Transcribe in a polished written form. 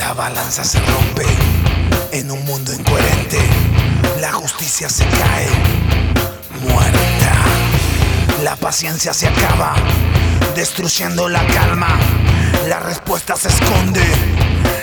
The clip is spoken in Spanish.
La balanza se rompe en un mundo incoherente. La justicia se cae, muerta. La paciencia se acaba, destruyendo la calma. La respuesta se esconde